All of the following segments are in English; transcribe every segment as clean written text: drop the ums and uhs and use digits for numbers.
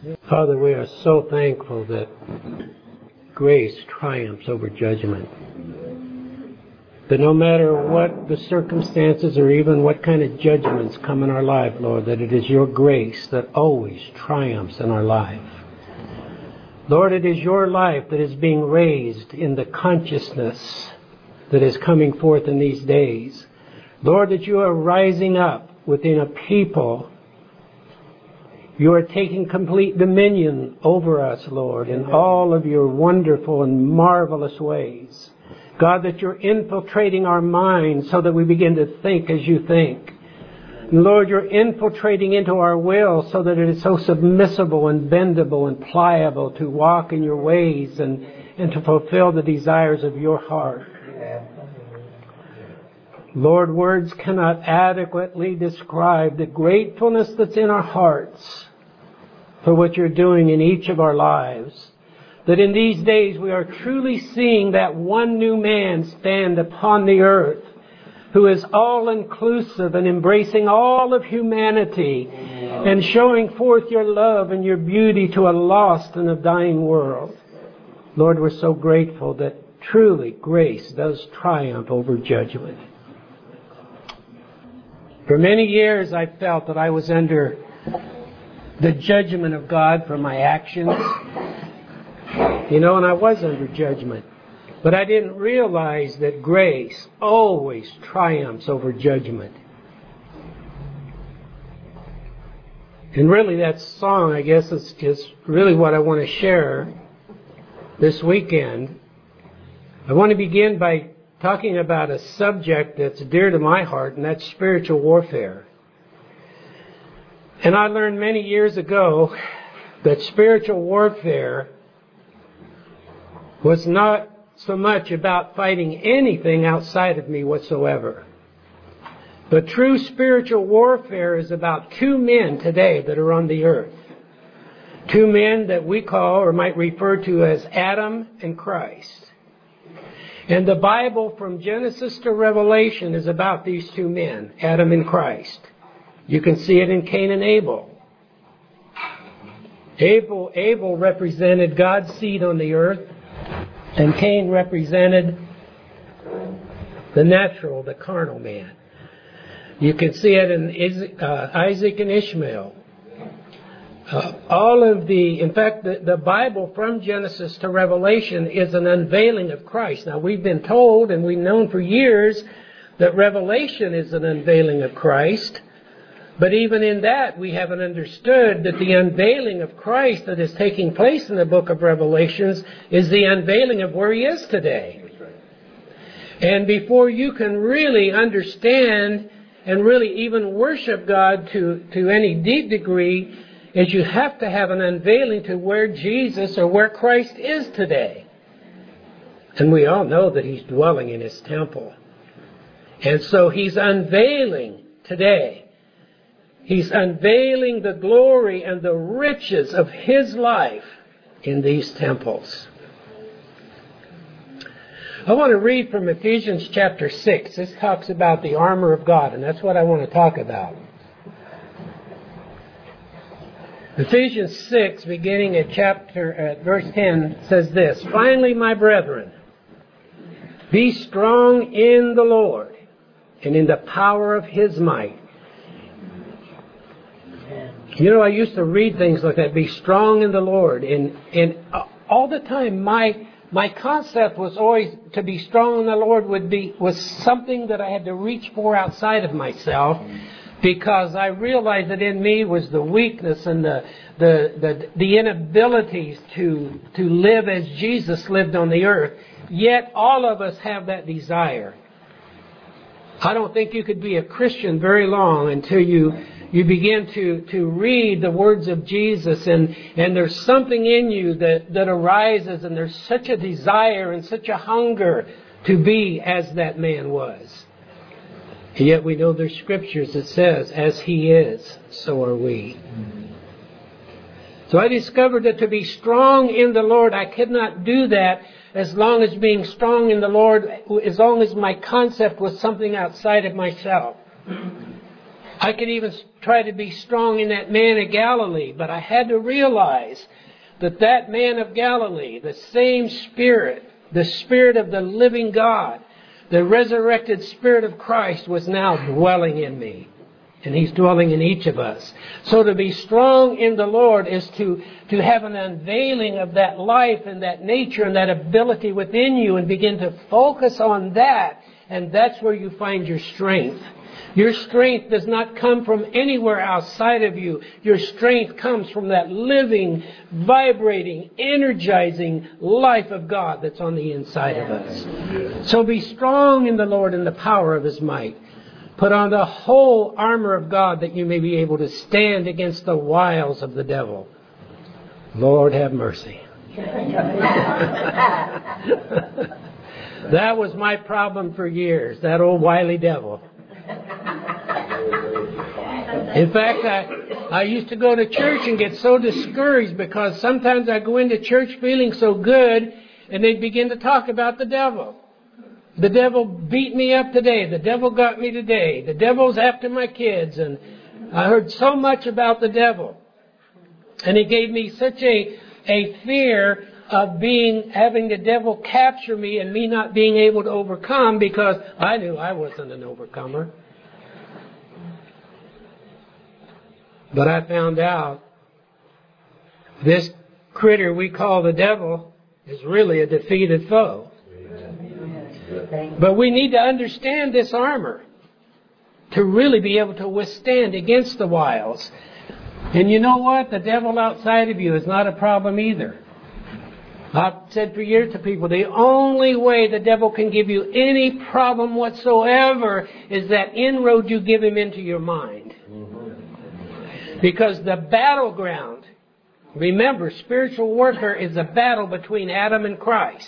Father, we are so thankful that grace triumphs over judgment. That no matter what the circumstances or even what kind of judgments come in our life, Lord, that it is your grace that always triumphs in our life. Lord, it is your life that is being raised in the consciousness that is coming forth in these days. Lord, that you are rising up within a people. You are taking complete dominion over us, Lord, in all of your wonderful and marvelous ways. God, that you're infiltrating our minds so that we begin to think as you think. And Lord, you're infiltrating into our will so that it is so submissible and bendable and pliable to walk in your ways and to fulfill the desires of your heart. Lord, words cannot adequately describe the gratefulness that's in our hearts for what you're doing in each of our lives. That in these days we are truly seeing that one new man stand upon the earth who is all-inclusive and embracing all of humanity and showing forth your love and your beauty to a lost and a dying world. Lord, we're so grateful that truly grace does triumph over judgment. For many years I felt that I was under the judgment of God for my actions. And I was under judgment. But I didn't realize that grace always triumphs over judgment. And really that song, I guess, is really what I want to share this weekend. I want to begin by talking about a subject that's dear to my heart, and that's spiritual warfare. And I learned many years ago that spiritual warfare was not so much about fighting anything outside of me whatsoever. But true spiritual warfare is about two men today that are on the earth. Two men that we call or might refer to as Adam and Christ. And the Bible from Genesis to Revelation is about these two men, Adam and Christ. You can see it in Cain and Abel. Abel represented God's seed on the earth, and Cain represented the natural, the carnal man. You can see it in Isaac and Ishmael. In fact, the Bible from Genesis to Revelation is an unveiling of Christ. Now, we've been told and we've known for years that Revelation is an unveiling of Christ. But even in that, we haven't understood that the unveiling of Christ that is taking place in the book of Revelations is the unveiling of where He is today. And before you can really understand and really even worship God to any deep degree, is you have to have an unveiling to where Jesus or where Christ is today. And we all know that He's dwelling in His temple. And so He's unveiling today. He's unveiling the glory and the riches of His life in these temples. I want to read from Ephesians chapter 6. This talks about the armor of God, and that's what I want to talk about. Ephesians 6, beginning at verse 10, says this: "Finally, my brethren, be strong in the Lord and in the power of His might." I used to read things like that, be strong in the Lord. And all the time, my concept was always to be strong in the Lord was something that I had to reach for outside of myself, because I realized that in me was the weakness and the inabilities to live as Jesus lived on the earth. Yet all of us have that desire. I don't think you could be a Christian very long until you begin to read the words of Jesus, and there's something in you that arises, and there's such a desire and such a hunger to be as that man was. And yet we know there's scriptures that says, as He is, so are we. So I discovered that to be strong in the Lord, I could not do that as long as being strong in the Lord, as long as my concept was something outside of myself. I could even try to be strong in that man of Galilee, but I had to realize that that man of Galilee, the same Spirit, the Spirit of the living God, the resurrected Spirit of Christ was now dwelling in me. And He's dwelling in each of us. So to be strong in the Lord is to have an unveiling of that life and that nature and that ability within you and begin to focus on that. And that's where you find your strength. Your strength does not come from anywhere outside of you. Your strength comes from that living, vibrating, energizing life of God that's on the inside of us. So be strong in the Lord and the power of His might. Put on the whole armor of God that you may be able to stand against the wiles of the devil. Lord have mercy. That was my problem for years, that old wily devil. In fact, I used to go to church and get so discouraged because sometimes I go into church feeling so good and they'd begin to talk about the devil. The devil beat me up today. The devil got me today. The devil's after my kids. And I heard so much about the devil. And it gave me such a fear of having the devil capture me and me not being able to overcome because I knew I wasn't an overcomer. But I found out this critter we call the devil is really a defeated foe. But we need to understand this armor to really be able to withstand against the wiles. And you know what? The devil outside of you is not a problem either. I've said for years to people, the only way the devil can give you any problem whatsoever is that inroad you give him into your mind. Because the battleground, remember, spiritual warfare is a battle between Adam and Christ.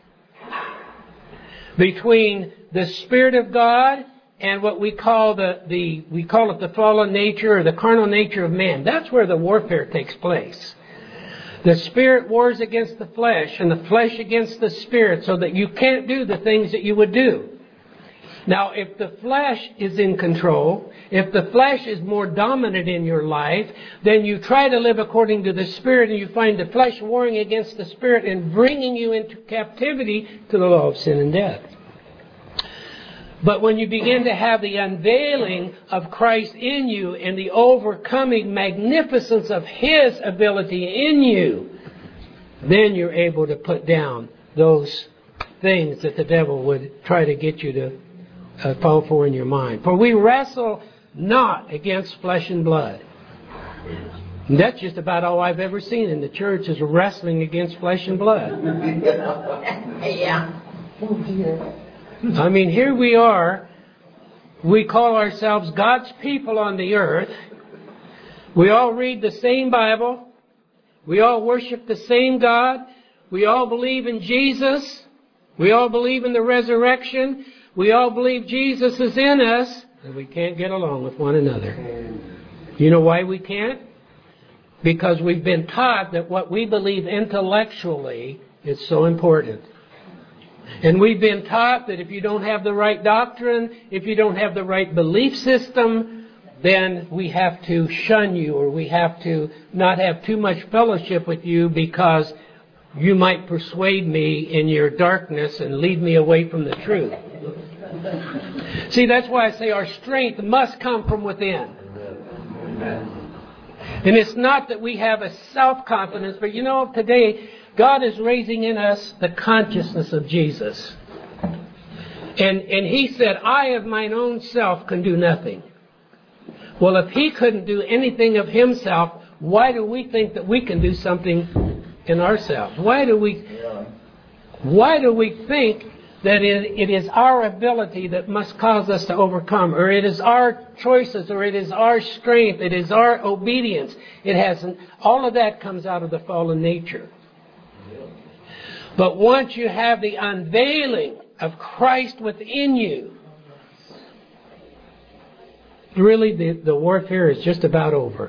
Between the Spirit of God and what we call we call it the fallen nature or the carnal nature of man. That's where the warfare takes place. The Spirit wars against the flesh and the flesh against the Spirit so that you can't do the things that you would do. Now, if the flesh is in control, if the flesh is more dominant in your life, then you try to live according to the Spirit and you find the flesh warring against the Spirit and bringing you into captivity to the law of sin and death. But when you begin to have the unveiling of Christ in you and the overcoming magnificence of His ability in you, then you're able to put down those things that the devil would try to get you to fall for in your mind. For we wrestle not against flesh and blood. And that's just about all I've ever seen in the church is wrestling against flesh and blood. Yeah. I mean, here we are. We call ourselves God's people on the earth. We all read the same Bible. We all worship the same God. We all believe in Jesus. We all believe in the resurrection. We all believe Jesus is in us. And we can't get along with one another. You know why we can't? Because we've been taught that what we believe intellectually is so important. And we've been taught that if you don't have the right doctrine, if you don't have the right belief system, then we have to shun you or we have to not have too much fellowship with you because you might persuade me in your darkness and lead me away from the truth. See, that's why I say our strength must come from within. And it's not that we have a self-confidence, but you know, today God is raising in us the consciousness of Jesus. And He said, I of mine own self can do nothing. Well, if He couldn't do anything of Himself, why do we think that we can do something in ourselves? Why do we think that it is our ability that must cause us to overcome, or it is our choices, or it is our strength, it is our obedience? It hasn't. All of that comes out of the fallen nature. But once you have the unveiling of Christ within you, really the warfare is just about over.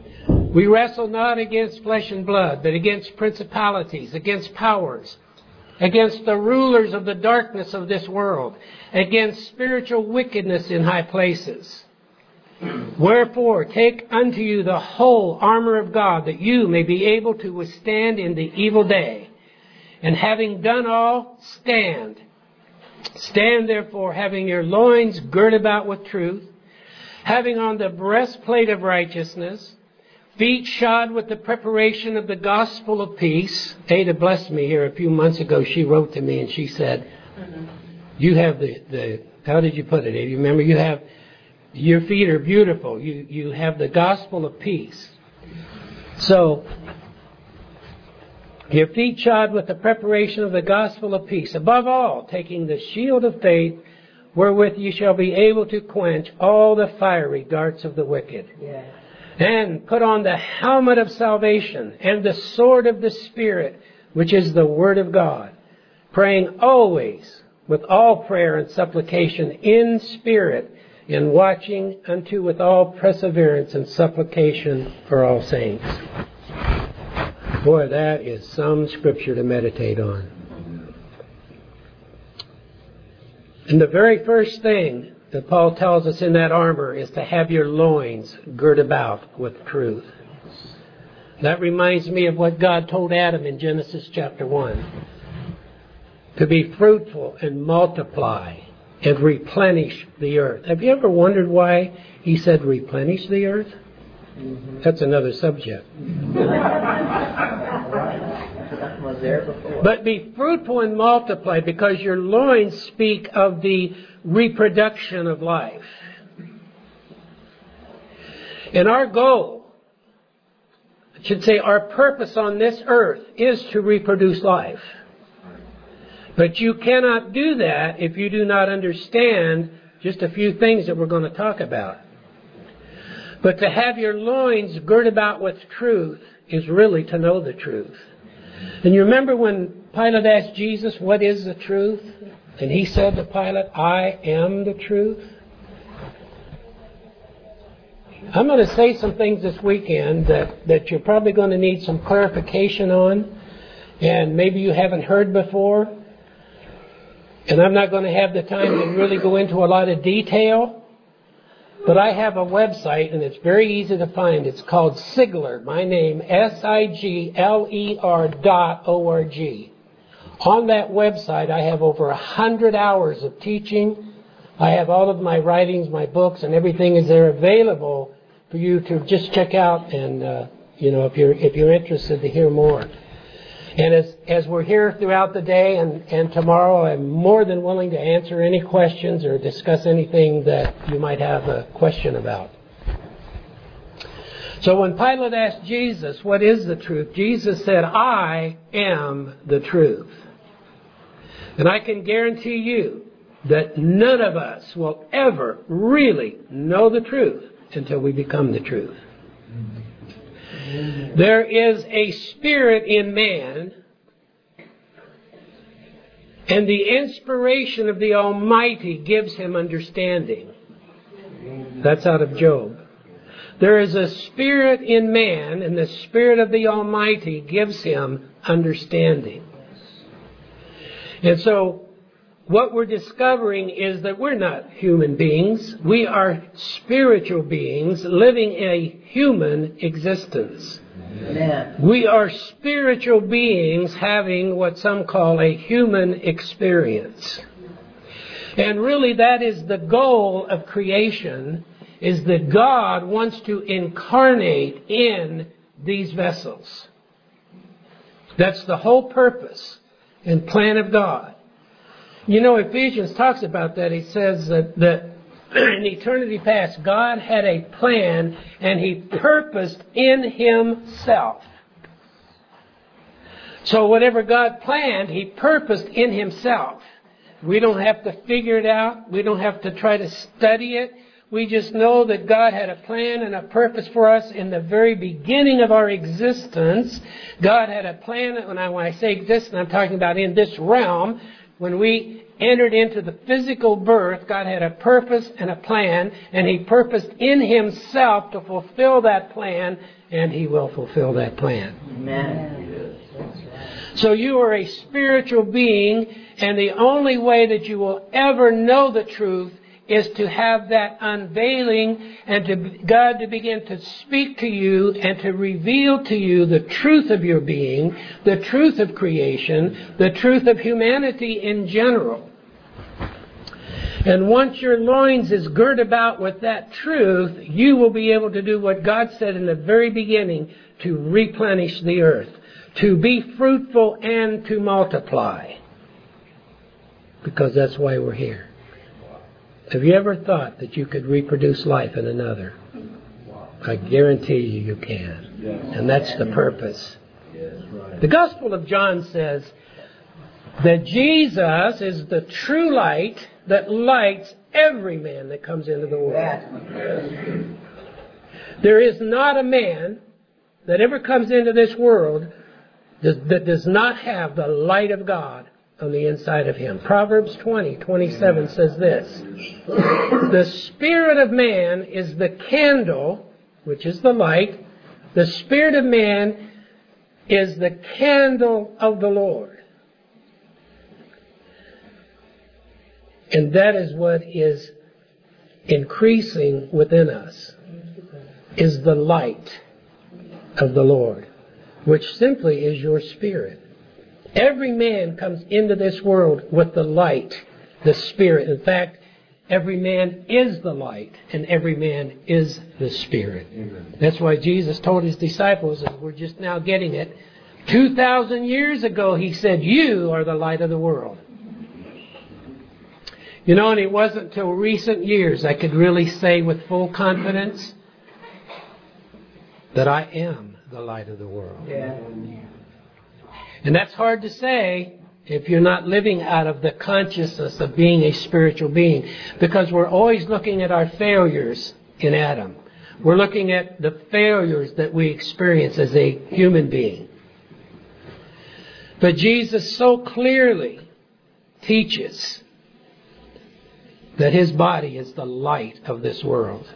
We wrestle not against flesh and blood, but against principalities, against powers, against the rulers of the darkness of this world, against spiritual wickedness in high places. Wherefore, take unto you the whole armor of God, that you may be able to withstand in the evil day. And having done all, stand. Stand therefore, having your loins girt about with truth, having on the breastplate of righteousness, feet shod with the preparation of the gospel of peace. Ada blessed me here a few months ago. She wrote to me and she said, you have the how did you put it, Ada? You remember, you have, your feet are beautiful. You have the gospel of peace. So, your feet shod with the preparation of the gospel of peace. Above all, taking the shield of faith, wherewith you shall be able to quench all the fiery darts of the wicked. Yeah. And put on the helmet of salvation and the sword of the Spirit, which is the Word of God, praying always with all prayer and supplication in spirit, in watching unto with all perseverance and supplication for all saints. Boy, that is some scripture to meditate on. And the very first thing that Paul tells us in that armor is to have your loins girt about with truth. That reminds me of what God told Adam in Genesis chapter 1. To be fruitful and multiply and replenish the earth. Have you ever wondered why he said replenish the earth? Mm-hmm. That's another subject. Was there before. But be fruitful and multiply, because your loins speak of the reproduction of life. And our goal, I should say our purpose on this earth, is to reproduce life. But you cannot do that if you do not understand just a few things that we're going to talk about. But to have your loins girt about with truth is really to know the truth. And you remember when Pilate asked Jesus, what is the truth? And he said to Pilate, I am the truth. I'm going to say some things this weekend that you're probably going to need some clarification on. And maybe you haven't heard before. And I'm not going to have the time to really go into a lot of detail. But I have a website, and it's very easy to find. It's called Sigler, my name, SIGLER.org. On that website, I have over 100 hours of teaching. I have all of my writings, my books, and everything is there available for you to just check out. And if you're interested to hear more. And as we're here throughout the day and tomorrow, I'm more than willing to answer any questions or discuss anything that you might have a question about. So when Pilate asked Jesus, what is the truth? Jesus said, I am the truth. And I can guarantee you that none of us will ever really know the truth until we become the truth. There is a spirit in man, and the inspiration of the Almighty gives him understanding. That's out of Job. There is a spirit in man, and the Spirit of the Almighty gives him understanding. And so, what we're discovering is that we're not human beings. We are spiritual beings living a human existence. Amen. We are spiritual beings having what some call a human experience. And really that is the goal of creation, is that God wants to incarnate in these vessels. That's the whole purpose and plan of God. You know, Ephesians talks about that. He says that in eternity past, God had a plan and He purposed in Himself. So whatever God planned, He purposed in Himself. We don't have to figure it out. We don't have to try to study it. We just know that God had a plan and a purpose for us in the very beginning of our existence. God had a plan. When I say existence, I'm talking about in this realm. When we entered into the physical birth, God had a purpose and a plan, and He purposed in Himself to fulfill that plan, and He will fulfill that plan. Amen. So you are a spiritual being, and the only way that you will ever know the truth is to have that unveiling and to God to begin to speak to you and to reveal to you the truth of your being, the truth of creation, the truth of humanity in general. And once your loins is girt about with that truth, you will be able to do what God said in the very beginning, to replenish the earth, to be fruitful and to multiply. Because that's why we're here. Have you ever thought that you could reproduce life in another? I guarantee you can. And that's the purpose. The Gospel of John says that Jesus is the true light that lights every man that comes into the world. There is not a man that ever comes into this world that does not have the light of God on the inside of him. Proverbs 20:27 says this: the spirit of man is the candle, which is the light. The spirit of man is the candle of the Lord. And that is what is increasing within us, is the light of the Lord, which simply is your spirit. Every man comes into this world with the light, the Spirit. In fact, every man is the light, and every man is the Spirit. Amen. That's why Jesus told his disciples, and we're just now getting it, 2,000 years ago he said, you are the light of the world. You know, and it wasn't until recent years I could really say with full confidence that I am the light of the world. Yeah. And that's hard to say if you're not living out of the consciousness of being a spiritual being. Because we're always looking at our failures in Adam. We're looking at the failures that we experience as a human being. But Jesus so clearly teaches that his body is the light of this world.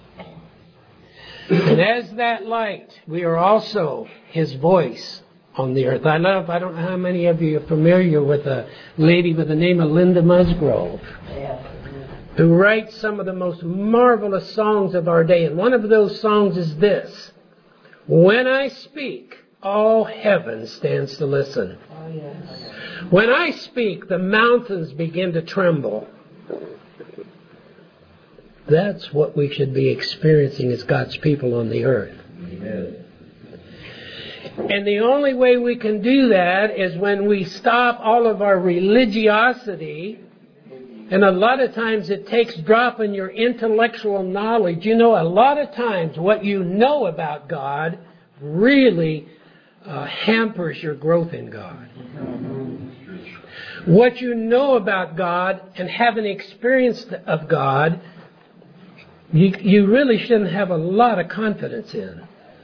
And as that light, we are also his voice on the earth. I don't know how many of you are familiar with a lady by the name of Linda Musgrove, who writes some of the most marvelous songs of our day. And one of those songs is this: when I speak, all heaven stands to listen. When I speak, the mountains begin to tremble. That's what we should be experiencing as God's people on the earth. Amen. And the only way we can do that is when we stop all of our religiosity. And a lot of times it takes dropping your intellectual knowledge. You know, a lot of times what you know about God really hampers your growth in God. What you know about God and haven't experienced of God, you really shouldn't have a lot of confidence in.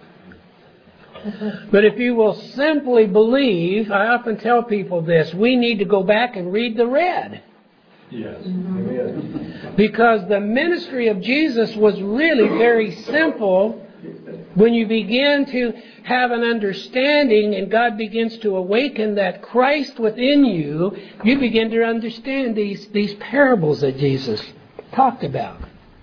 But if you will simply believe, I often tell people this, we need to go back and read the red. Yes. Because the ministry of Jesus was really very simple. When you begin to have an understanding and God begins to awaken that Christ within you, you begin to understand these parables that Jesus talked about.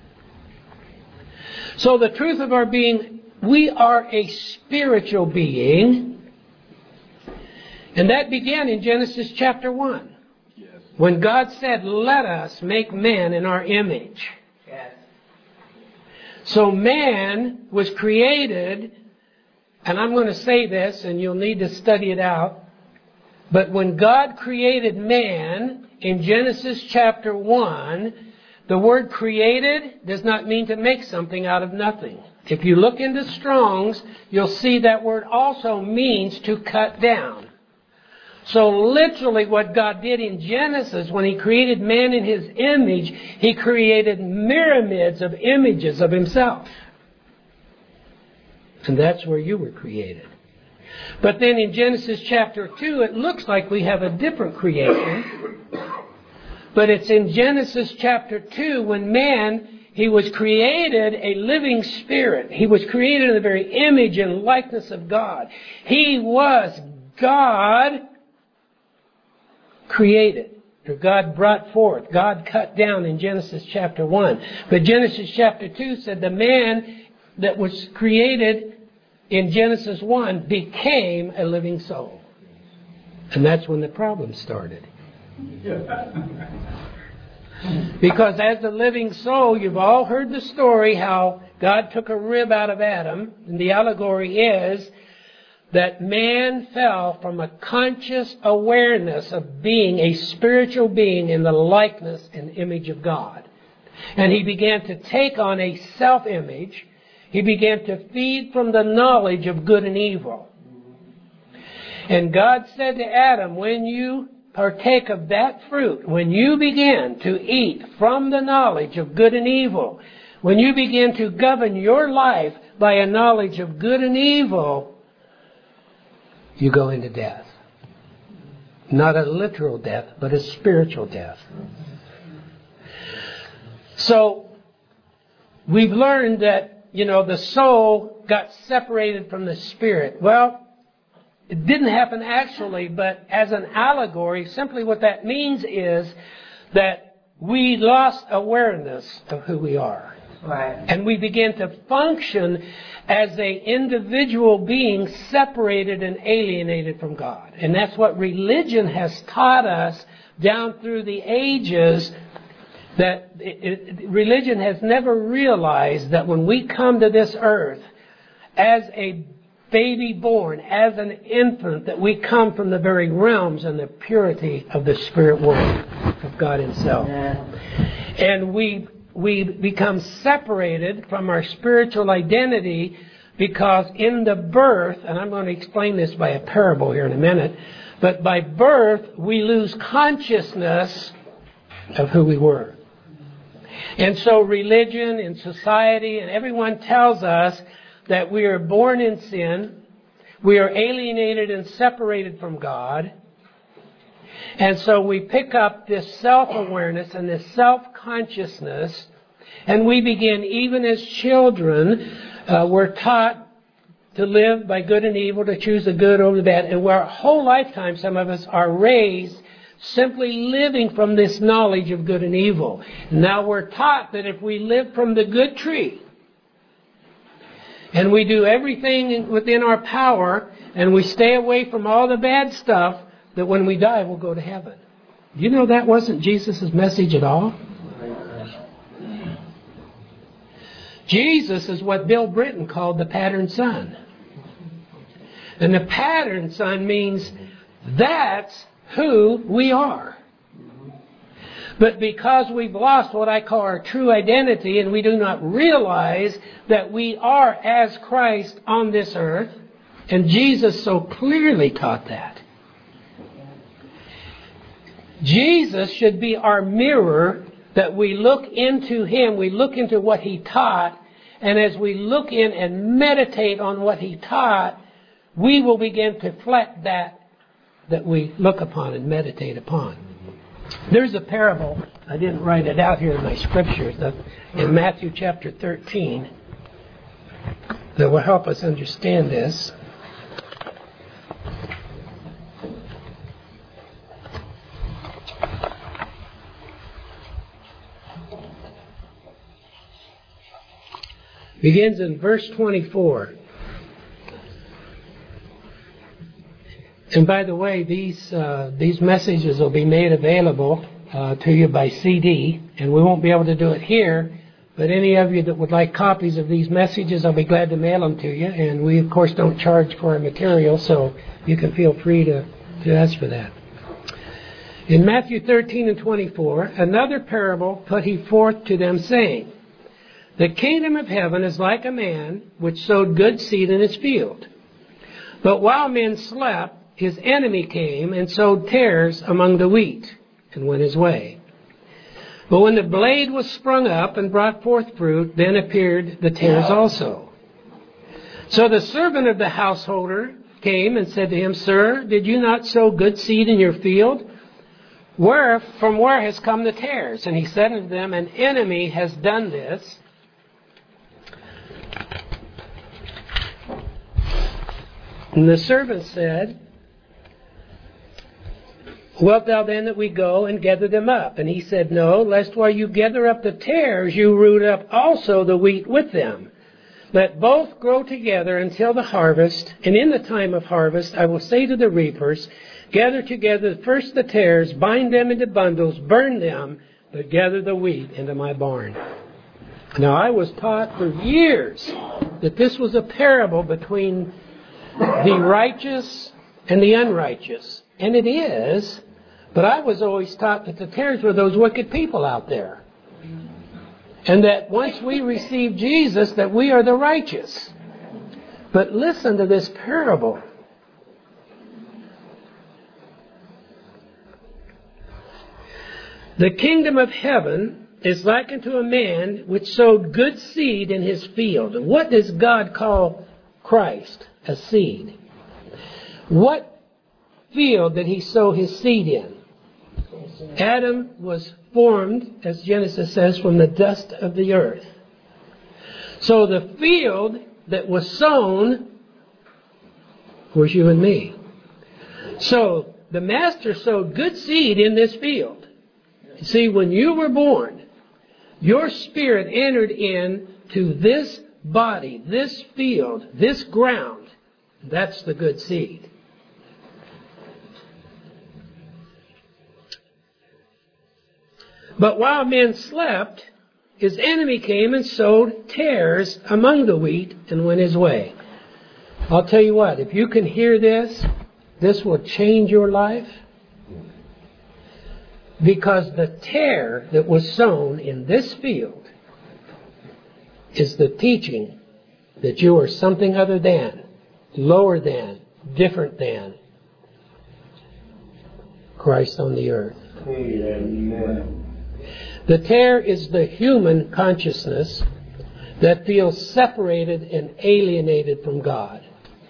So the truth of our being, we are a spiritual being. And that began in Genesis chapter 1. Yes. When God said, let us make man in our image. Yes. So man was created, and I'm going to say this, and you'll need to study it out. But when God created man in Genesis chapter 1, the word created does not mean to make something out of nothing. If you look into Strong's, you'll see that word also means to cut down. So literally what God did in Genesis, when he created man in his image, he created myriads of images of himself. And that's where you were created. But then in Genesis chapter 2, it looks like we have a different creation. But it's in Genesis chapter 2 when man, he was created a living spirit. He was created in the very image and likeness of God. He was God created, or God brought forth, God cut down in Genesis chapter 1. But Genesis chapter 2 said the man that was created in Genesis 1 became a living soul. And that's when the problem started. Because as a living soul, you've all heard the story how God took a rib out of Adam. And the allegory is that man fell from a conscious awareness of being a spiritual being in the likeness and image of God. And he began to take on a self-image. He began to feed from the knowledge of good and evil. And God said to Adam, when you partake of that fruit, when you begin to eat from the knowledge of good and evil, when you begin to govern your life by a knowledge of good and evil, you go into death. Not a literal death, but a spiritual death. So, we've learned that, the soul got separated from the spirit. Well, it didn't happen actually, but as an allegory, simply what that means is that we lost awareness of who we are. Right. And we began to function as an individual being separated and alienated from God. And that's what religion has taught us down through the ages, that religion has never realized that when we come to this earth as a baby born, as an infant, that we come from the very realms and the purity of the spirit world of God Himself. And we become separated from our spiritual identity because in the birth, and I'm going to explain this by a parable here in a minute, but by birth we lose consciousness of who we were. And so religion and society and everyone tells us that we are born in sin, we are alienated and separated from God, and so we pick up this self-awareness and this self-consciousness, and we begin, even as children, we're taught to live by good and evil, to choose the good over the bad, and our whole lifetime, some of us are raised simply living from this knowledge of good and evil. Now we're taught that if we live from the good tree, and we do everything within our power, and we stay away from all the bad stuff, that when we die, we'll go to heaven. You know that wasn't Jesus' message at all? Jesus is what Bill Britton called the patterned son. And the patterned son means that's who we are. But because we've lost what I call our true identity, and we do not realize that we are as Christ on this earth, and Jesus so clearly taught that. Jesus should be our mirror, that we look into Him, we look into what He taught, and as we look in and meditate on what He taught, we will begin to reflect that we look upon and meditate upon. There's a parable, I didn't write it out here in my scriptures, in Matthew chapter 13, that will help us understand this. Begins in verse 24. And by the way, these messages will be made available to you by CD, and we won't be able to do it here, but any of you that would like copies of these messages, I'll be glad to mail them to you, and we of course don't charge for our material, so you can feel free to ask for that. In Matthew 13 and 24, another parable put He forth to them, saying, the kingdom of heaven is like a man which sowed good seed in his field. But while men slept, his enemy came and sowed tares among the wheat, and went his way. But when the blade was sprung up and brought forth fruit, then appeared the tares also. So the servant of the householder came and said to him, Sir, did you not sow good seed in your field? From where has come the tares? And he said unto them, An enemy has done this. And the servant said, Wilt thou then that we go and gather them up? And he said, No, lest while you gather up the tares, you root up also the wheat with them. Let both grow together until the harvest, and in the time of harvest I will say to the reapers, gather together first the tares, bind them into bundles, burn them, but gather the wheat into my barn. Now I was taught for years that this was a parable between the righteous and the unrighteous. And it is, but I was always taught that the tares were those wicked people out there. And that once we receive Jesus, that we are the righteous. But listen to this parable. The kingdom of heaven is like unto a man which sowed good seed in his field. And what does God call Christ? A seed. What field did he sow his seed in? Adam was formed, as Genesis says, from the dust of the earth. So the field that was sown was you and me. So the master sowed good seed in this field. You see, when you were born, your spirit entered into this body, this field, this ground. That's the good seed. But while men slept, his enemy came and sowed tares among the wheat and went his way. I'll tell you what, if you can hear this, this will change your life. Because the tare that was sown in this field is the teaching that you are something other than, lower than, different than Christ on the earth. Amen. The tare is the human consciousness that feels separated and alienated from God.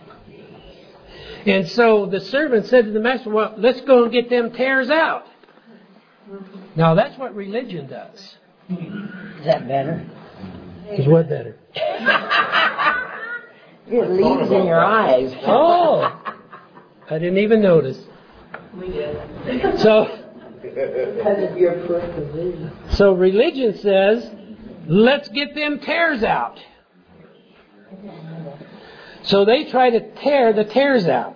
And so the servant said to the master, well, let's go and get them tares out. Now that's what religion does. Is that better? Is what better? It leaves in your eyes. Oh, I didn't even notice. We did. So, Because of your peripheral vision. So religion says, let's get them tares out. So they try to tear the tares out.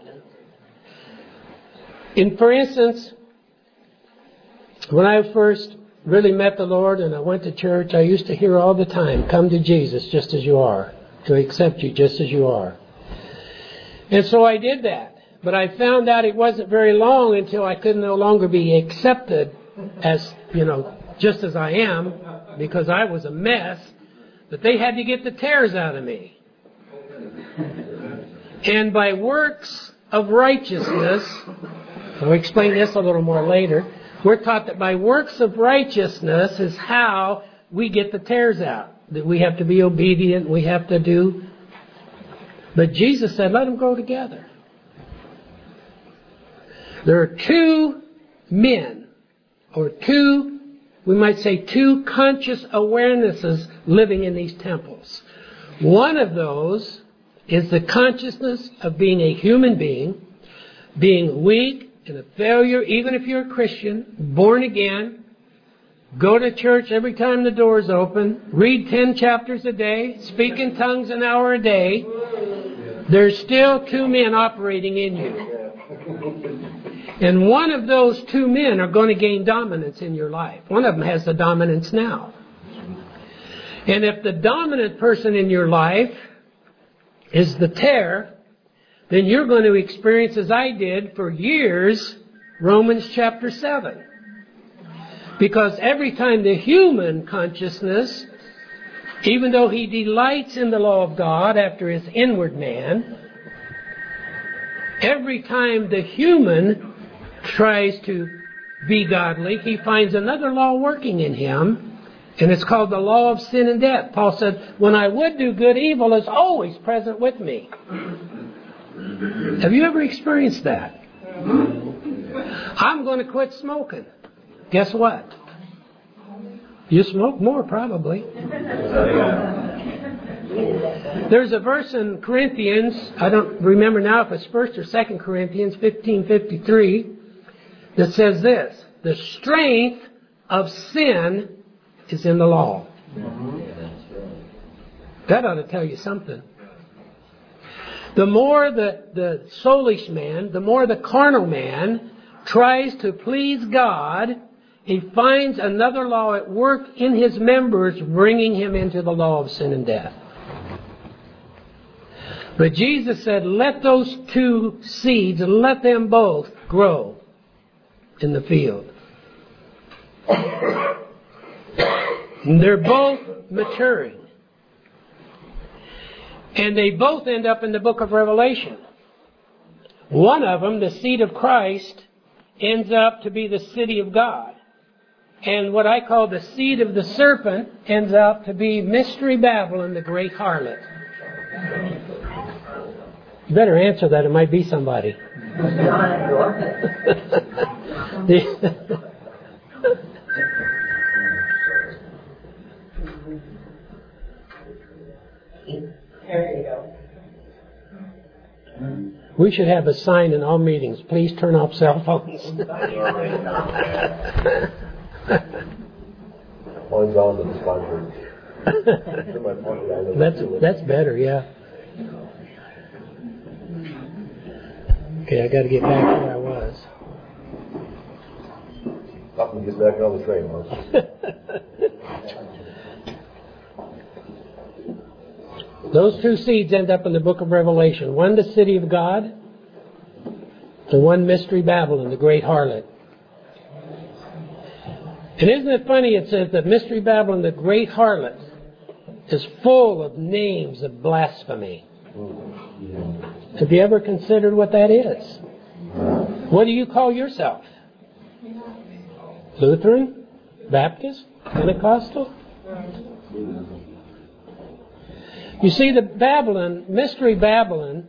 For instance, when I first really met the Lord and I went to church, I used to hear all the time, come to Jesus just as you are, to accept you just as you are. And so I did that. But I found out it wasn't very long until I could no longer be accepted as, just as I am, because I was a mess, that they had to get the tares out of me. And by works of righteousness, I'll explain this a little more later, we're taught that by works of righteousness is how we get the tares out. That we have to be obedient, we have to do. But Jesus said, let them grow together. There are two men, or we might say two conscious awarenesses living in these temples. One of those is the consciousness of being a human being weak and a failure, even if you're a Christian, born again, go to church every time the door's open, read 10 chapters a day, speak in tongues an hour a day. There's still two men operating in you. And one of those two men are going to gain dominance in your life. One of them has the dominance now. And if the dominant person in your life is the tare, then you're going to experience, as I did for years, Romans chapter 7. Because every time the human consciousness, even though he delights in the law of God after his inward man, every time the human tries to be godly, he finds another law working in him, and it's called the law of sin and death. Paul said, when I would do good, evil is always present with me. Have you ever experienced that? I'm going to quit smoking. Guess what? You smoke more, probably. There's a verse in Corinthians, I don't remember now if it's 1 or 2 Corinthians 15:53, that says this: the strength of sin is in the law. That ought to tell you something. The more the soulish man, the more the carnal man tries to please God, he finds another law at work in his members, bringing him into the law of sin and death. But Jesus said, let those two seeds, let them both grow in the field. And they're both maturing. And they both end up in the book of Revelation. One of them, the seed of Christ, ends up to be the city of God. And what I call the seed of the serpent ends up to be Mystery Babylon, the great harlot. You better answer that. It might be somebody. There you go. We should have a sign in all meetings. Please turn off cell phones. Mine's on to the sponsor. That's better, yeah. Okay, I got to get back to where I was. Nothing gets back on the train, huh? Those two seeds end up in the book of Revelation. One, the city of God, and one, Mystery Babylon, the great harlot. And isn't it funny, it says that Mystery Babylon, the great harlot, is full of names of blasphemy. Have you ever considered what that is? What do you call yourself? Lutheran? Baptist? Pentecostal? You see, the Babylon, Mystery Babylon,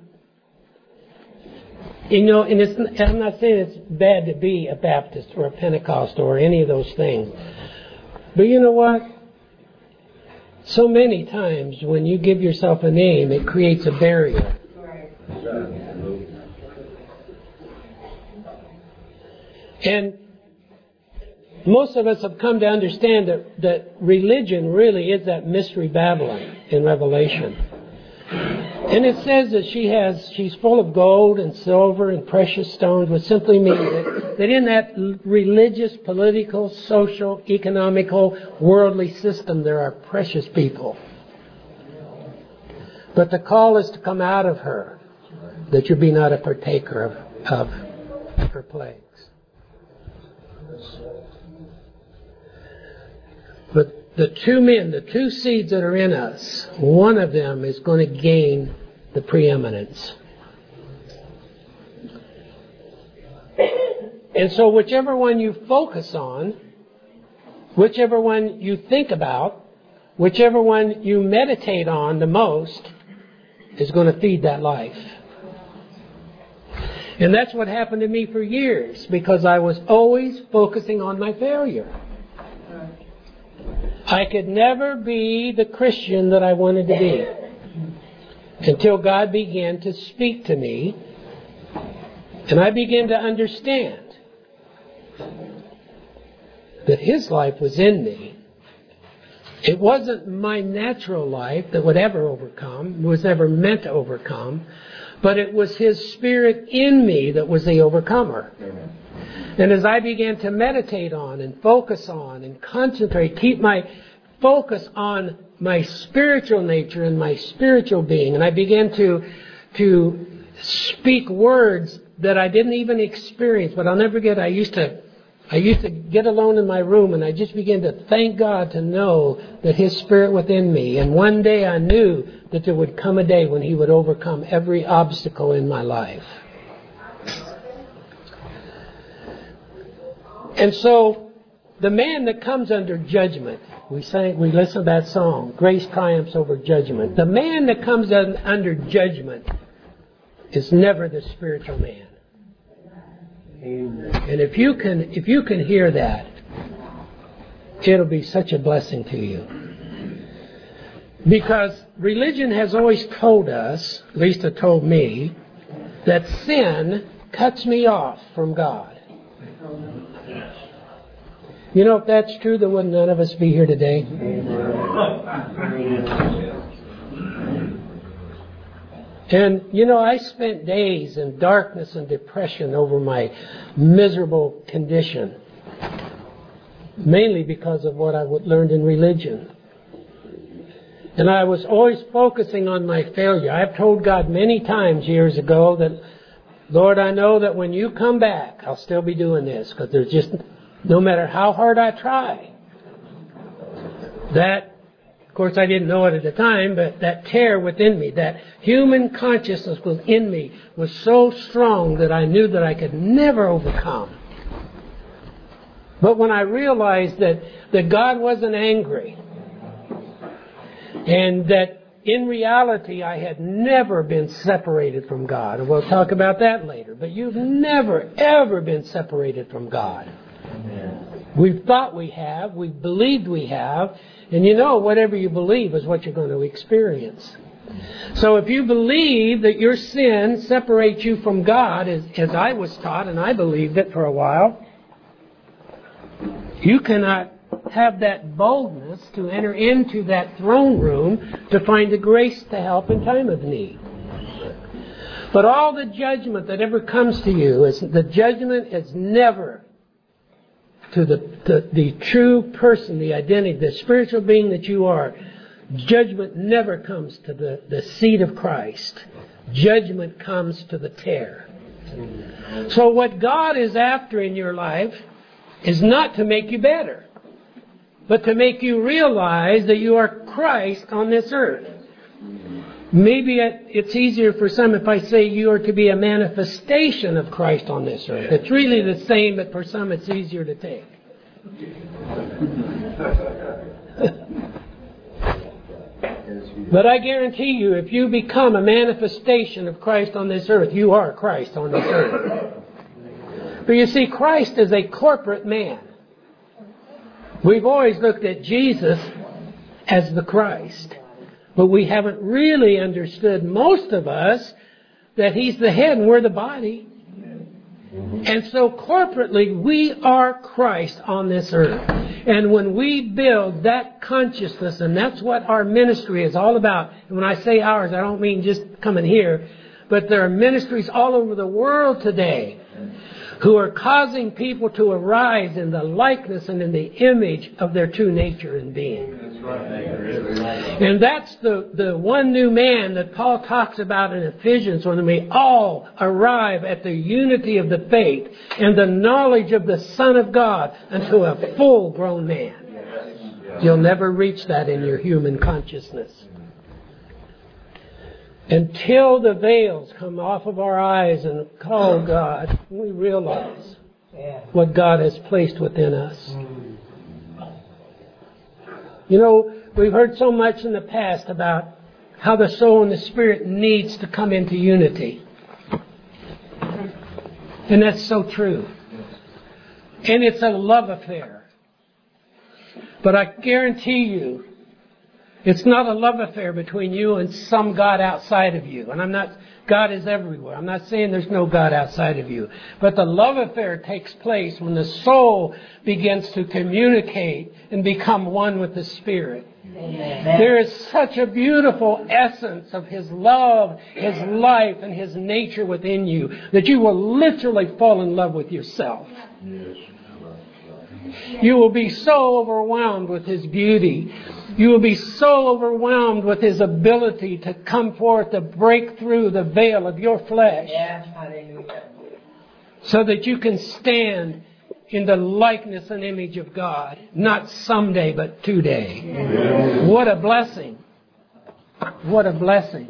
and I'm not saying it's bad to be a Baptist or a Pentecostal or any of those things. But you know what? So many times when you give yourself a name, it creates a barrier. And most of us have come to understand that religion really is that Mystery Babylon in Revelation. And it says that she's full of gold and silver and precious stones, which simply means that in that religious, political, social, economical, worldly system, there are precious people. But the call is to come out of her, that you be not a partaker of her plagues. But the two men, the two seeds that are in us, one of them is going to gain the preeminence. And so whichever one you focus on, whichever one you think about, whichever one you meditate on the most, is going to feed that life. And that's what happened to me for years, because I was always focusing on my failure. I could never be the Christian that I wanted to be until God began to speak to me and I began to understand that His life was in me. It wasn't my natural life that would ever overcome, was never meant to overcome, but it was His Spirit in me that was the overcomer. And as I began to meditate on and focus on and concentrate, keep my focus on my spiritual nature and my spiritual being, and I began to speak words that I didn't even experience. But I'll never forget, I used to get alone in my room and I just began to thank God to know that His Spirit within me. And one day I knew that there would come a day when He would overcome every obstacle in my life. And so, the man that comes under judgment, we listen to that song, Grace Triumphs Over Judgment. The man that comes under judgment is never the spiritual man. Amen. And if you can hear that, it'll be such a blessing to you. Because religion has always told us, at least it told me, that sin cuts me off from God. You know, if that's true, then would none of us be here today? And, you know, I spent days in darkness and depression over my miserable condition, mainly because of what I learned in religion. And I was always focusing on my failure. I've told God many times years ago that, Lord, I know that when you come back, I'll still be doing this, because there's just, no matter how hard I try, that, of course I didn't know it at the time, but that tear within me, that human consciousness within me was so strong that I knew that I could never overcome. But when I realized that God wasn't angry, and that in reality I had never been separated from God, and we'll talk about that later, but you've never, ever been separated from God. Amen. We've thought we have, we've believed we have, and you know, whatever you believe is what you're going to experience. So if you believe that your sin separates you from God, as I was taught, and I believed it for a while, you cannot have that boldness to enter into that throne room to find the grace to help in time of need. But all the judgment that ever comes to you, the judgment is never to the true person, the identity, the spiritual being that you are. Judgment never comes to the seat of Christ. Judgment comes to the tear. So what God is after in your life is not to make you better, but to make you realize that you are Christ on this earth. Maybe it's easier for some if I say you are to be a manifestation of Christ on this earth. It's really the same, but for some it's easier to take. But I guarantee you, if you become a manifestation of Christ on this earth, you are Christ on this earth. But you see, Christ is a corporate man. We've always looked at Jesus as the Christ. But we haven't really understood, most of us, that He's the head and we're the body. And so corporately, we are Christ on this earth. And when we build that consciousness, and that's what our ministry is all about. And when I say ours, I don't mean just coming here, but there are ministries all over the world today who are causing people to arise in the likeness and in the image of their true nature and being. And that's the one new man that Paul talks about in Ephesians, when we all arrive at the unity of the faith and the knowledge of the Son of God unto a full-grown man. You'll never reach that in your human consciousness. Until the veils come off of our eyes and call God, we realize what God has placed within us. You know, we've heard so much in the past about how the soul and the spirit needs to come into unity. And that's so true. And it's a love affair. But I guarantee you, it's not a love affair between you and some God outside of you. And God is everywhere. I'm not saying there's no God outside of you. But the love affair takes place when the soul begins to communicate and become one with the Spirit. Amen. There is such a beautiful essence of His love, His life, and His nature within you that you will literally fall in love with yourself. Yes. You will be so overwhelmed with His beauty. You will be so overwhelmed with His ability to come forth, to break through the veil of your flesh. Yes, hallelujah. So that you can stand in the likeness and image of God. Not someday, but today. Yes. What a blessing. What a blessing.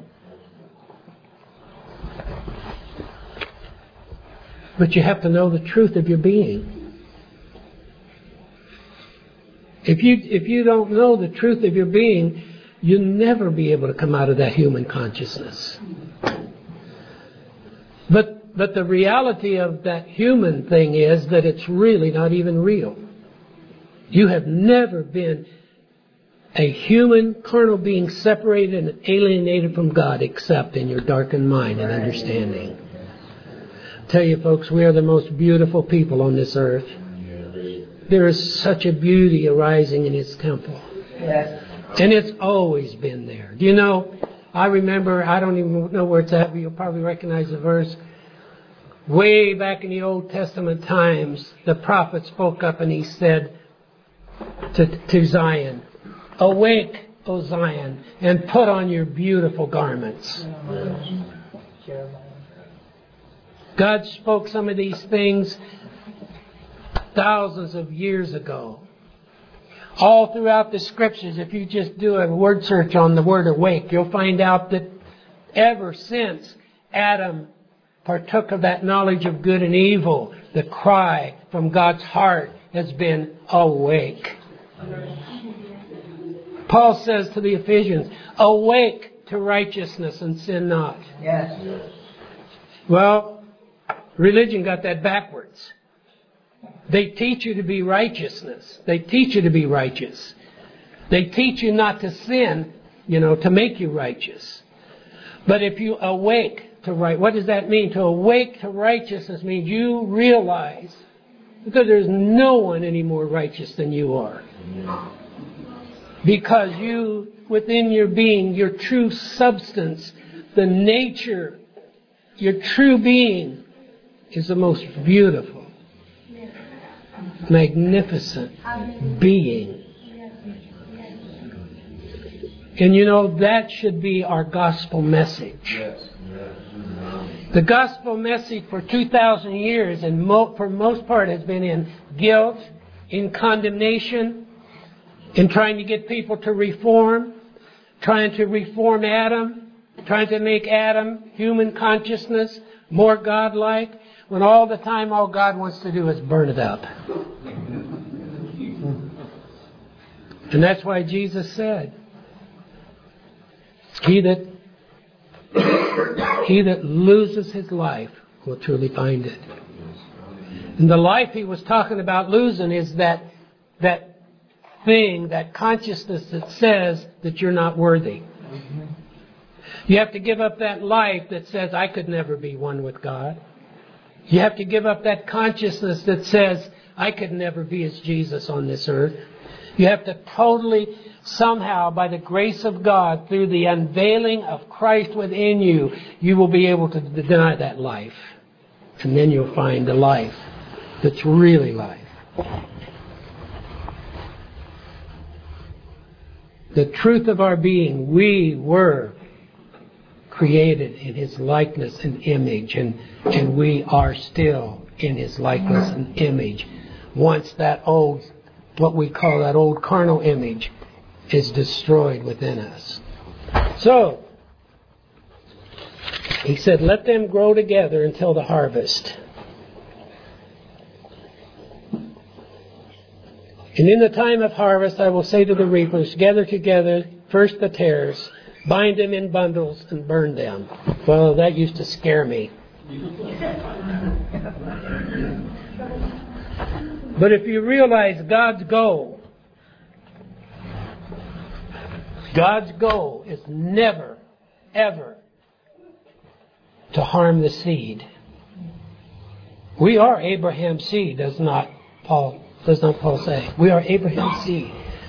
But you have to know the truth of your being. If you don't know the truth of your being, you'll never be able to come out of that human consciousness. But the reality of that human thing is that it's really not even real. You have never been a human carnal being separated and alienated from God except in your darkened mind and understanding. Tell you folks, we are the most beautiful people on this earth. There is such a beauty arising in His temple. Yes. And it's always been there. Do you know, I remember, I don't even know where it's at, but you'll probably recognize the verse. Way back in the Old Testament times, the prophet spoke up and he said to Zion, "Awake, O Zion, and put on your beautiful garments." God spoke some of these things thousands of years ago. All throughout the Scriptures, if you just do a word search on the word awake, you'll find out that ever since Adam partook of that knowledge of good and evil, the cry from God's heart has been, awake. Paul says to the Ephesians, awake to righteousness and sin not. Yes. Well, religion got that backwards. They teach you to be righteousness. They teach you to be righteous. They teach you not to sin, to make you righteous. But if you awake to right, what does that mean? To awake to righteousness means you realize that there's no one any more righteous than you are. Because you, within your being, your true substance, the nature, your true being is the most beautiful, magnificent being. And that should be our gospel message. The gospel message for 2,000 years, and for most part, has been in guilt, in condemnation, in trying to get people to reform, trying to reform Adam, trying to make Adam, human consciousness, more godlike, when all the time all God wants to do is burn it up. And that's why Jesus said, He that loses his life will truly find it. And the life he was talking about losing is that thing, that consciousness that says that you're not worthy. You have to give up that life that says, I could never be one with God. You have to give up that consciousness that says, I could never be as Jesus on this earth. You have to totally, somehow, by the grace of God, through the unveiling of Christ within you, you will be able to deny that life. And then you'll find the life that's really life. The truth of our being, we were created in His likeness and image, and we are still in His likeness and image. Once that old, what we call that old carnal image, is destroyed within us. So, He said, let them grow together until the harvest. And in the time of harvest, I will say to the reapers, gather together first the tares, bind them in bundles, and burn them. Well, that used to scare me. But if you realize God's goal is never, ever to harm the seed. We are Abraham's seed, does not Paul say? We are Abraham's seed.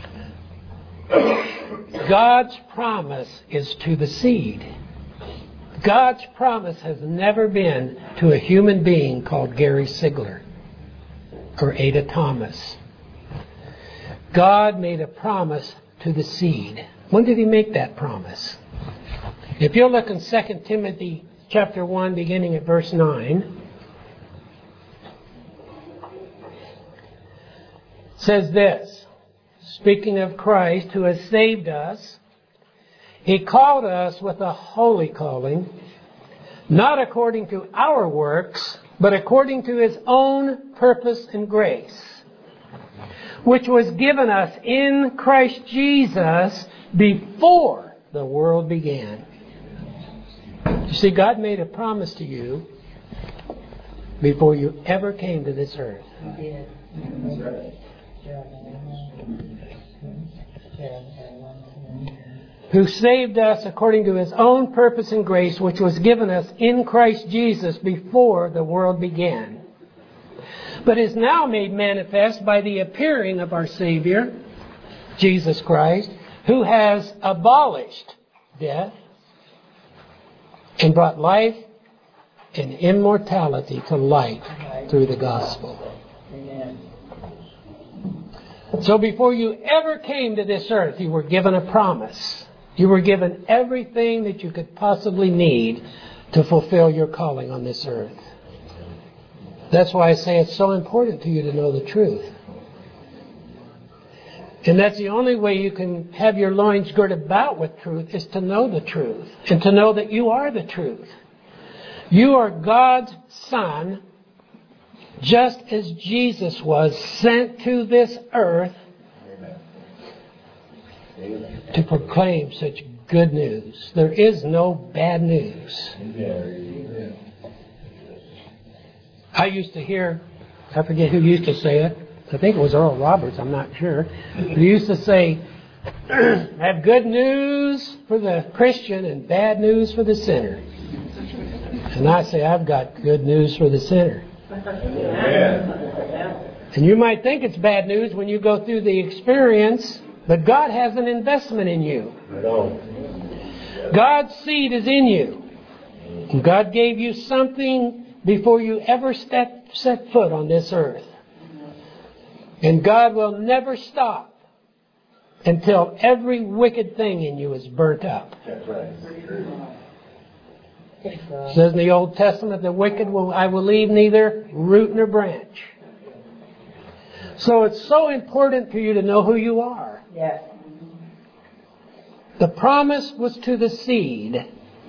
God's promise is to the seed. God's promise has never been to a human being called Gary Sigler or Ada Thomas. God made a promise to the seed. When did He make that promise? If you'll look in 2 Timothy chapter 1, beginning at verse 9, it says this, speaking of Christ who has saved us, He called us with a holy calling, not according to our works, but according to His own purpose and grace, which was given us in Christ Jesus before the world began. You see, God made a promise to you before you ever came to this earth. He did. That's right. who saved us according to His own purpose and grace, which was given us in Christ Jesus before the world began, but is now made manifest by the appearing of our Savior, Jesus Christ, who has abolished death and brought life and immortality to light through the gospel. Amen. So before you ever came to this earth, you were given a promise. You were given everything that you could possibly need to fulfill your calling on this earth. That's why I say it's so important to you to know the truth. And that's the only way you can have your loins girt about with truth, is to know the truth and to know that you are the truth. You are God's Son, just as Jesus was sent to this earth to proclaim such good news. There is no bad news. I used to hear, I forget who used to say it. I think it was Earl Roberts, I'm not sure. He used to say, I have good news for the Christian and bad news for the sinner. And I say, I've got good news for the sinner. And you might think it's bad news when you go through the experience, but God has an investment in you. God's seed is in you. And God gave you something before you ever set foot on this earth. And God will never stop until every wicked thing in you is burnt up. That's right. It says in the Old Testament, the wicked I will leave neither root nor branch. So it's so important for you to know who you are. Yes. The promise was to the seed.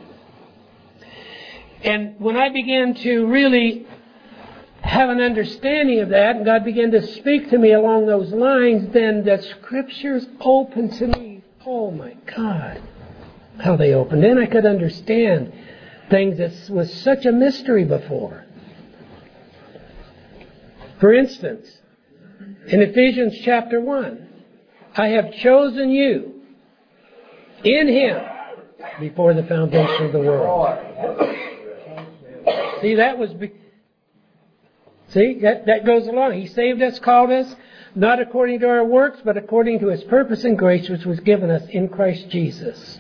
And when I began to really have an understanding of that, and God began to speak to me along those lines, then the Scriptures opened to me. Oh my God, how they opened. Then I could understand things that was such a mystery before. For instance, in Ephesians chapter 1, I have chosen you in Him before the foundation of the world. See, that goes along. He saved us, called us, not according to our works, but according to His purpose and grace, which was given us in Christ Jesus.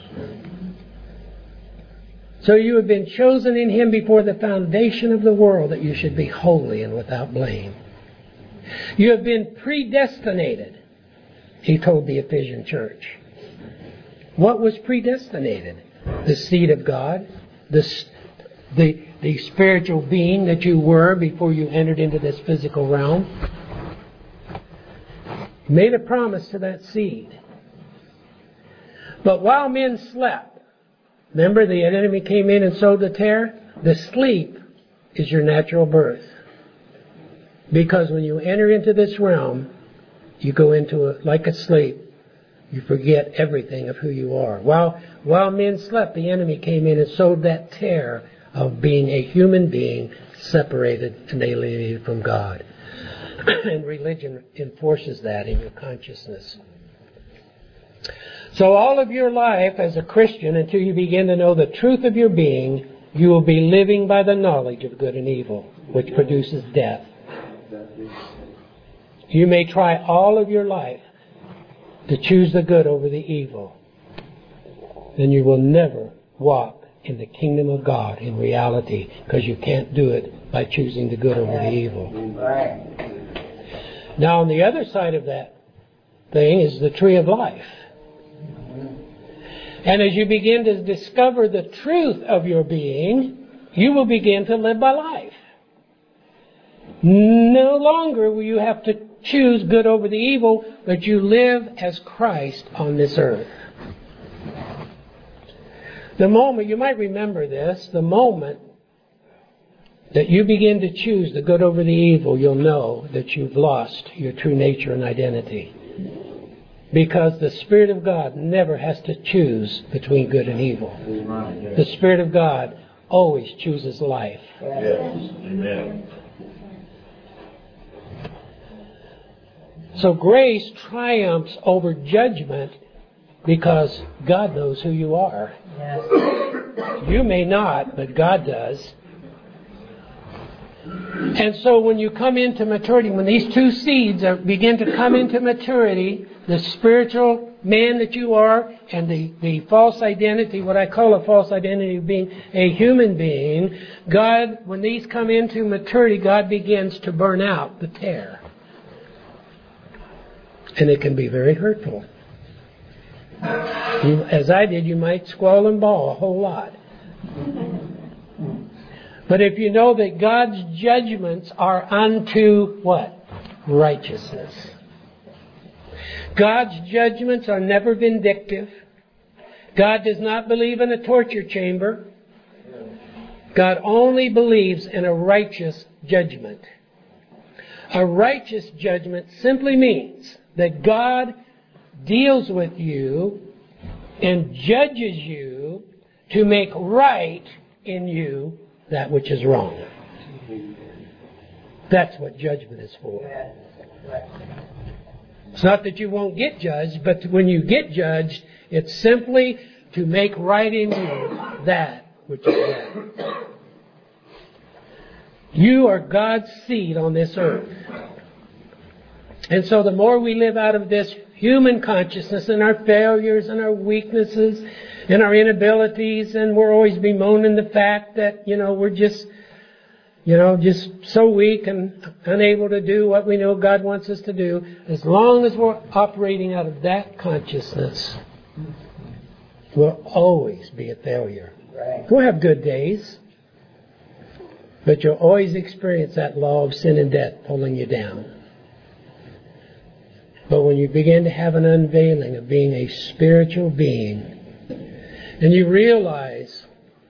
So you have been chosen in Him before the foundation of the world, that you should be holy and without blame. You have been predestinated, he told the Ephesian church. What was predestinated? The seed of God, the spiritual being that you were before you entered into this physical realm. He made a promise to that seed. But while men slept, remember the enemy came in and sowed the tare? The sleep is your natural birth. Because when you enter into this realm, you go into it like a sleep. You forget everything of who you are. While men slept, the enemy came in and sowed that tare of being a human being separated and alienated from God. And religion enforces that in your consciousness. So all of your life as a Christian, until you begin to know the truth of your being, you will be living by the knowledge of good and evil, which produces death. You may try all of your life to choose the good over the evil. Then you will never walk in the kingdom of God in reality, because you can't do it by choosing the good over the evil. Now on the other side of that thing is the tree of life. And as you begin to discover the truth of your being, you will begin to live by life. No longer will you have to choose good over the evil, but you live as Christ on this earth. The moment, you might remember this, the moment that you begin to choose the good over the evil, you'll know that you've lost your true nature and identity. Because the Spirit of God never has to choose between good and evil. The Spirit of God always chooses life. Yes. Amen. So grace triumphs over judgment Because God knows who you are. Yes. You may not, but God does. And so when you come into maturity, when these two seeds begin to come into maturity, the spiritual man that you are and the false identity, what I call a false identity of being a human being, God, when these come into maturity, God begins to burn out the tear. And it can be very hurtful. As I did, you might squall and bawl a whole lot. But if you know that God's judgments are unto what? Righteousness. God's judgments are never vindictive. God does not believe in a torture chamber. God only believes in a righteous judgment. A righteous judgment simply means that God deals with you and judges you to make right in you that which is wrong. That's what judgment is for. It's not that you won't get judged, but when you get judged, it's simply to make right in you that which is wrong. You are God's seed on this earth. And so the more we live out of this human consciousness and our failures and our weaknesses and our inabilities, and we're always bemoaning the fact that, we're just so weak and unable to do what we know God wants us to do. As long as we're operating out of that consciousness, we'll always be a failure. Right. We'll have good days, but you'll always experience that law of sin and death pulling you down. But when you begin to have an unveiling of being a spiritual being, and you realize,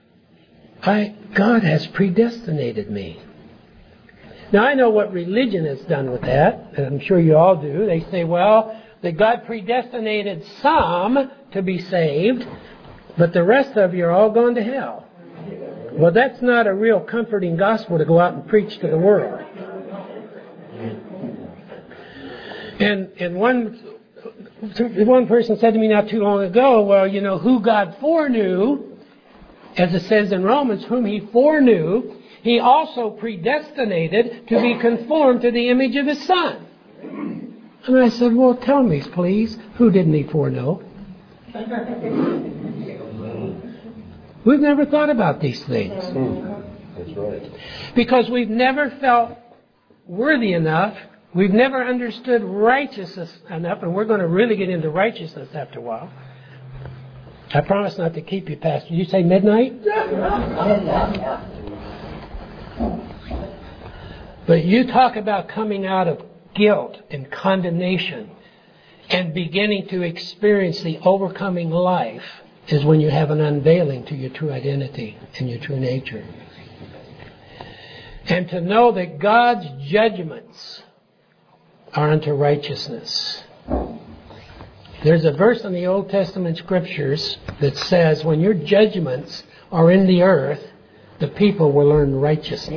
God has predestinated me. Now, I know what religion has done with that, and I'm sure you all do. They say, that God predestinated some to be saved, but the rest of you are all going to hell. Well, that's not a real comforting gospel to go out and preach to the world. And one person said to me not too long ago, who God foreknew, as it says in Romans, whom He foreknew, He also predestinated to be conformed to the image of His Son. And I said, well, tell me, please, who didn't He foreknow? We've never thought about these things. That's right. Because we've never felt worthy enough. We've never understood righteousness enough, and we're going to really get into righteousness after a while. I promise not to keep you past. Did you say midnight? But you talk about coming out of guilt and condemnation and beginning to experience the overcoming life is when you have an unveiling to your true identity and your true nature. And to know that God's judgments are unto righteousness. There's a verse in the Old Testament Scriptures that says when your judgments are in the earth, the people will learn righteousness.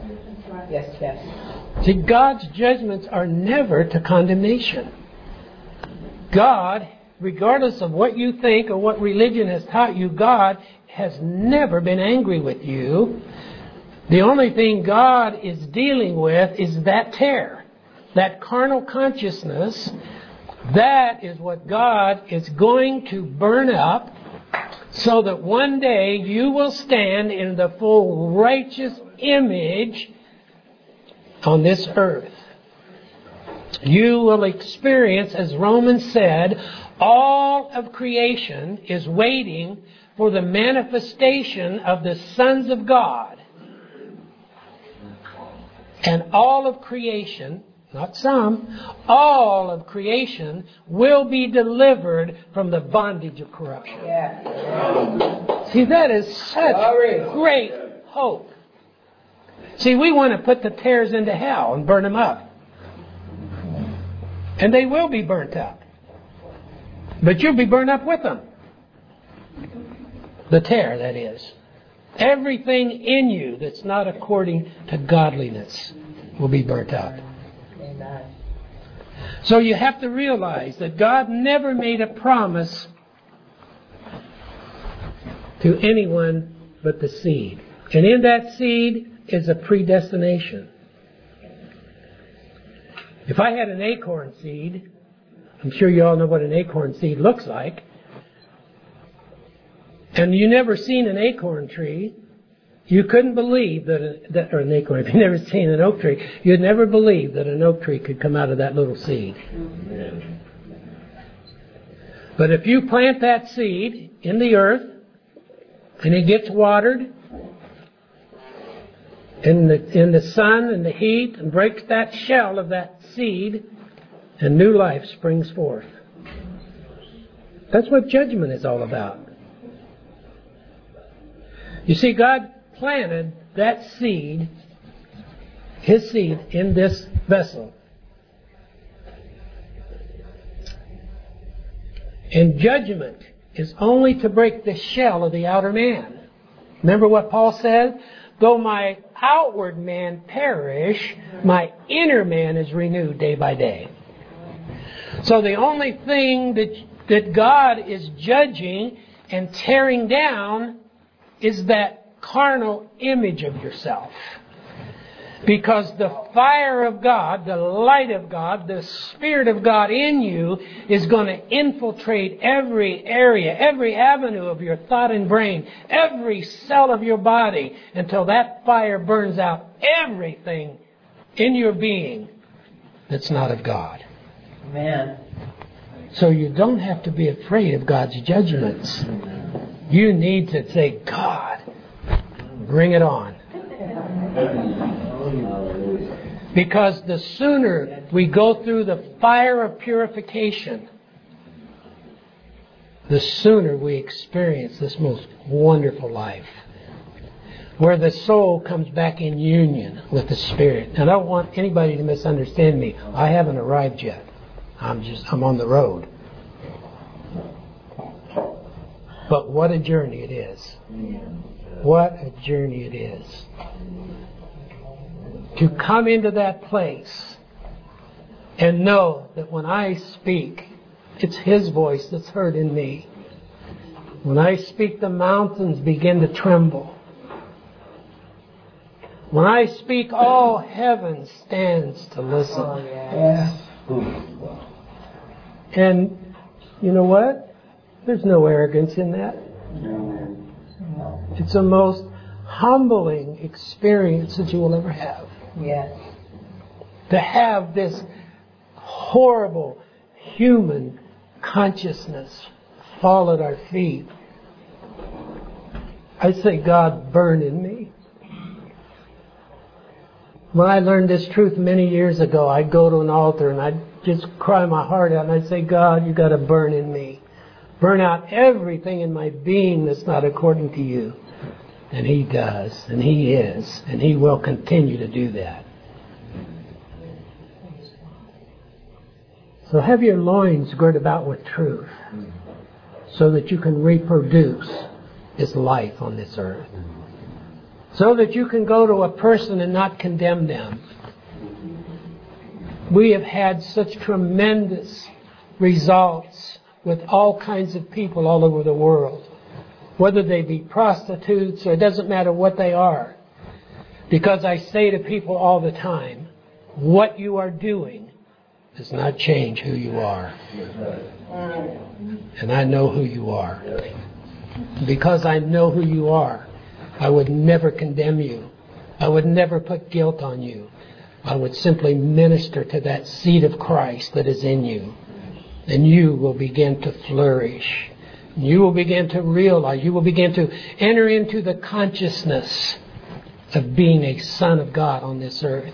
Yes. See, God's judgments are never to condemnation. God, regardless of what you think or what religion has taught you, God has never been angry with you. The only thing God is dealing with is that tear. That carnal consciousness, that is what God is going to burn up so that one day you will stand in the full righteous image on this earth. You will experience, as Romans said, all of creation is waiting for the manifestation of the sons of God. And all of creation, not some, all of creation will be delivered from the bondage of corruption. Yeah. See, that is such great hope. See, we want to put the tares into hell and burn them up. And they will be burnt up. But you'll be burned up with them. The tare, that is. Everything in you that's not according to godliness will be burnt up. Amen. So you have to realize that God never made a promise to anyone but the seed. And in that seed is a predestination. If I had an acorn seed, I'm sure you all know what an acorn seed looks like, and you never seen an acorn tree, you couldn't believe or an acorn, if you've never seen an oak tree, you'd never believe that an oak tree could come out of that little seed. Amen. But if you plant that seed in the earth, and it gets watered, in the sun and the heat, and breaks that shell of that seed, and new life springs forth. That's what judgment is all about. You see, God planted that seed, His seed, in this vessel. And judgment is only to break the shell of the outer man. Remember what Paul said? Though my outward man perish, my inner man is renewed day by day. So the only thing that God is judging and tearing down is that carnal image of yourself. Because the fire of God, the light of God, the Spirit of God in you is going to infiltrate every area, every avenue of your thought and brain, every cell of your body, until that fire burns out everything in your being that's not of God. Amen. So you don't have to be afraid of God's judgments. You need to say, God, bring it on. Because the sooner we go through the fire of purification, the sooner we experience this most wonderful life, where the soul comes back in union with the Spirit. And I don't want anybody to misunderstand me. I haven't arrived yet. I'm on the road. But what a journey it is. What a journey it is. To come into that place and know that when I speak, it's His voice that's heard in me. When I speak, the mountains begin to tremble. When I speak, all heaven stands to listen. Oh, yes. And you know what? There's no arrogance in that. It's the most humbling experience that you will ever have. Yes. To have this horrible human consciousness fall at our feet. I say, God, burn in me. When I learned this truth many years ago, I'd go to an altar and I'd just cry my heart out and I'd say, God, you got to burn in me. Burn out everything in my being that's not according to you. And He does, and He is, and He will continue to do that. So have your loins girt about with truth, so that you can reproduce His life on this earth. So that you can go to a person and not condemn them. We have had such tremendous results with all kinds of people all over the world. Whether they be prostitutes, or it doesn't matter what they are. Because I say to people all the time, what you are doing does not change who you are. And I know who you are. Because I know who you are, I would never condemn you. I would never put guilt on you. I would simply minister to that seed of Christ that is in you. And you will begin to flourish. You will begin to realize, you will begin to enter into the consciousness of being a son of God on this earth.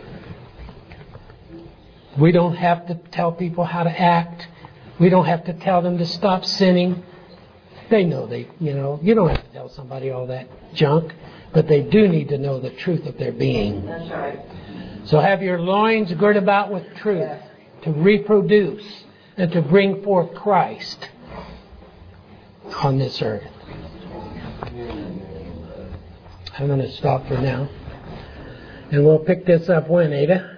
We don't have to tell people how to act. We don't have to tell them to stop sinning. They know you don't have to tell somebody all that junk, but they do need to know the truth of their being. That's right. So have your loins girt about with truth to reproduce and to bring forth Christ on this earth. I'm going to stop for now. And we'll pick this up when, Ada?